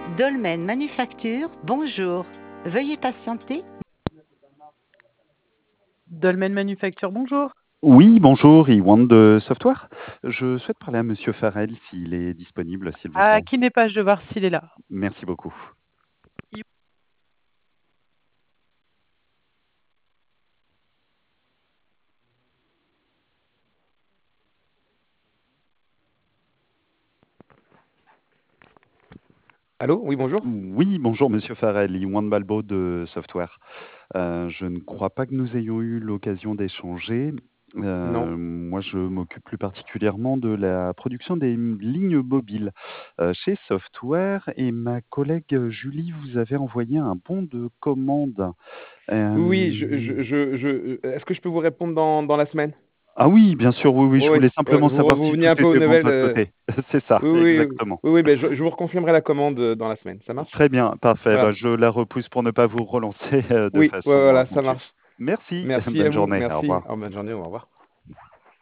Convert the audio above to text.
Dolmen Manufacture, bonjour. Veuillez patienter. Dolmen Manufacture, bonjour. Oui, bonjour, Iwan de Software. Je souhaite parler à Monsieur Farrell s'il est disponible, s'il vous Ah, plaît. qui n'est pas, je vais voir s'il est là. Merci beaucoup. Allô? Oui, bonjour. Oui, bonjour Monsieur Farrell, Iwan Balbo de Software. Je ne crois pas que nous ayons eu l'occasion d'échanger. Non. Moi, je m'occupe plus particulièrement de la production des lignes mobiles chez Software et ma collègue Julie vous avait envoyé un bon de commande. Oui, Euh, est-ce que je peux vous répondre dans la semaine? Ah oui, bien sûr, oui, oui, je Oui, voulais oui, simplement savoir vous si veniez tout un peu aux était bon de nouvelles. votre côté. C'est ça, Oui, oui, oui, exactement. oui, oui, ben, je vous reconfirmerai la commande dans la semaine. Ça marche? Très bien, parfait. Bah, Voilà. je la repousse pour ne pas vous relancer de Oui, ouais, façon voilà, ça incongrue. marche. Merci, Merci à bonne vous, journée, au merci. revoir. Bonne journée, au revoir.